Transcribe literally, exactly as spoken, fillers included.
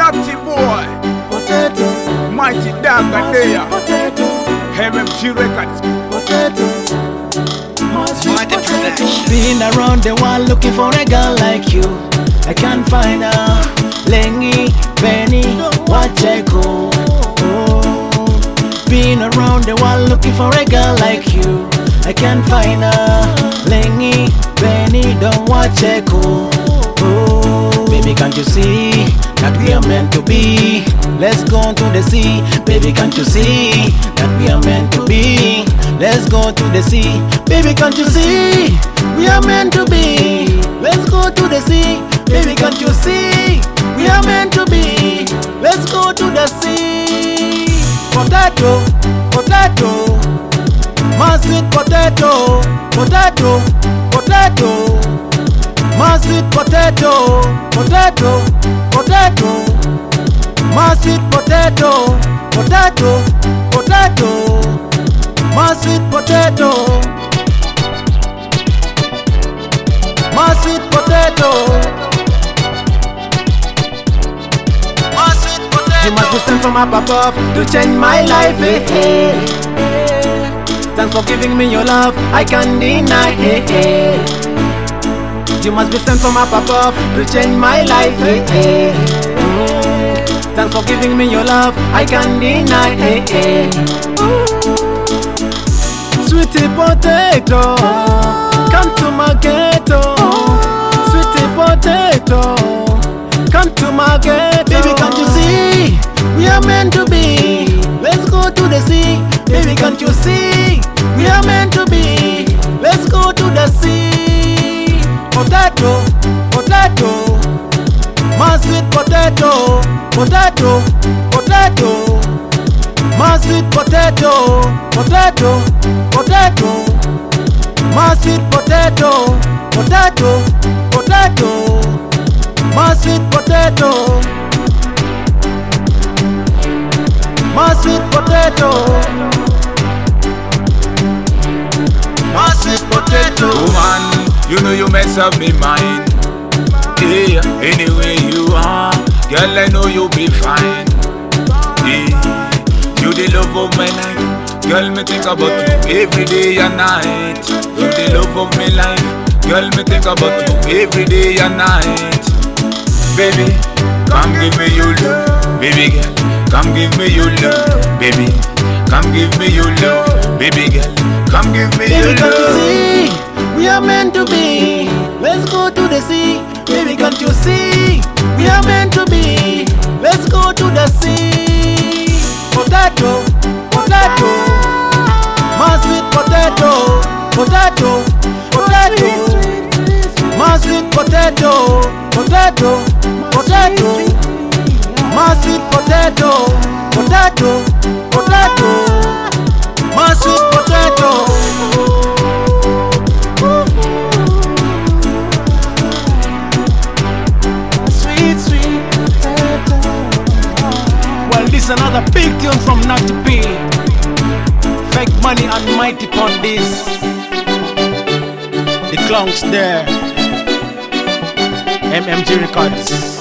Naughty boy, potato, Mighty Dog and there, potato, M M G Records. potato, mashed Mighty potato. Production. Been around the world looking for a girl like you. I can't find her. Lengy, Benny, Wacheko. Oh. Been around the world looking for a girl like you. I can't find her. Lengy, Benny, don't Wacheko. Oh. Baby, can't you see that we are meant to be? Let's go to the sea. Baby, can't you see that we are meant to be? Let's go to the sea. Baby, can't you see we are meant to be? Let's go to the sea. Baby, can't you see we are meant to be? Let's go to the sea. Potato, potato, my sweet potato, potato, potato, my sweet potato, potato, potato, my sweet potato, potato, potato, my sweet potato, my sweet potato, my sweet potato. You must be sent from up above to change my life. Eh, eh, eh. Thanks for giving me your love, I can't deny. Eh, eh. You must be sent from up above to change my life. Eh, eh. Mm. Thanks for giving me your love, I can't deny. Eh, eh. Sweetie potato, come to my ghetto. Sweetie potato, come to my ghetto. Baby, can't you see we are meant to be? Let's go to the sea. Baby, can't you see we are meant to be? Let's go to the sea. Potato, potato, my sweet potato, potato, potato, my sweet potato, potato, potato, my sweet potato, potato, potato, my sweet potato, my sweet potato, my sweet potato. Woman, you know you mess up me mind. Yeah, anyway you are, girl I know you'll be fine. Yeah, you the love of my life, girl me think about you every day and night. You the love of my life, girl me think about you every day and night. Baby, come give me your love, baby girl, come give me your love, baby, come give me your love, baby girl, come give me your Baby, can't you love. see we are meant to be? Let's go to the sea. Baby, can't you see we are meant to be? Let's go to the sea. Potato, potato, my sweet potato, potato, potato, my sweet potato, potato, potato, my sweet potato, potato, potato, my sweet potato. Sweet, sweet potato. Well, this is another big tune from Naughty B. Fake Money and Mighty Pon this. The clowns there. M M G Records.